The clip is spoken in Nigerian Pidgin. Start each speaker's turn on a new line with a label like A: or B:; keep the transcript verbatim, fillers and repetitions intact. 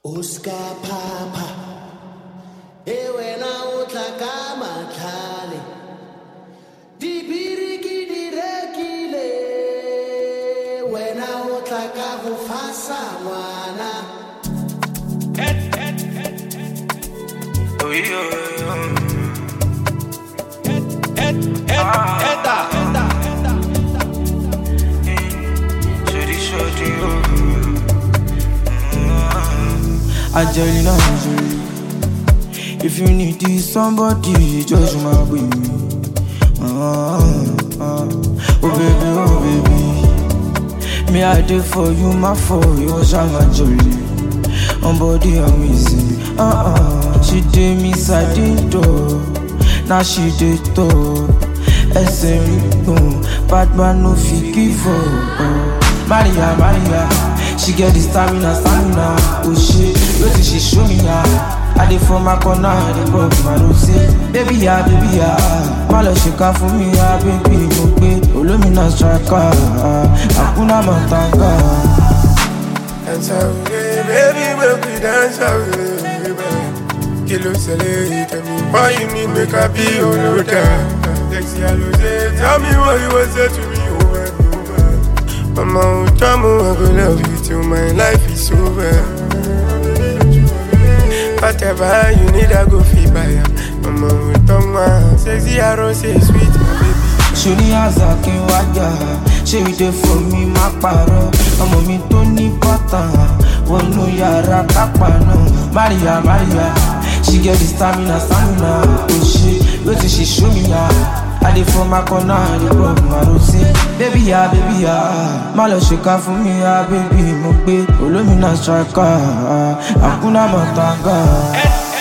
A: Oscar Papa, ewe na utaka matlhale, dibiriki direkile, wena utaka go fasa ngwana.
B: Oh yeah. Angelina, if you need this somebody, just my baby. Ah, ah. Oh baby, oh baby, me I did for you, my for you, I'm Angelina. On body amazing. Ah ah, she did me side door, now she did top. Ẹsẹ̀ rígbọ̀n, bad man no fit give up. Maria, Maria, she get the stamina, stamina. Oh shit, wetin she show me ya? I dey for my corner, I dey pop my rose. Baby ya, baby ya, má lọ ṣèkà fún mi ya, baby mo gbé olómìnà striker, Hakuna Matata.
C: Dance away, baby, make we dance away, baby. Kilo sele, tell me why you need make I be your loader. Sexy Alose, tell me what you want say to me over and over. Mama, oh, Jamu, I go love you till my life is over. Whatever you need, I go feel by ya. Mama, oh, Toma, sexy Alose, sweet, my baby.
B: Ṣòní àzà kí n wájà, ṣé ìdè fún mi má parọ́? Ọmọ mi tó ní bọ́tà, wọnú yàrá kápá náà. Maria, Maria, she get the stamina, stamina. Oh shit, wetin she show me ya? I dey for my corner, I dey pop my rose. Baby ya, baby ya, má lọ ṣèkà fún mi ya, baby mo gbé olómìnà striker, Hakuna Matata.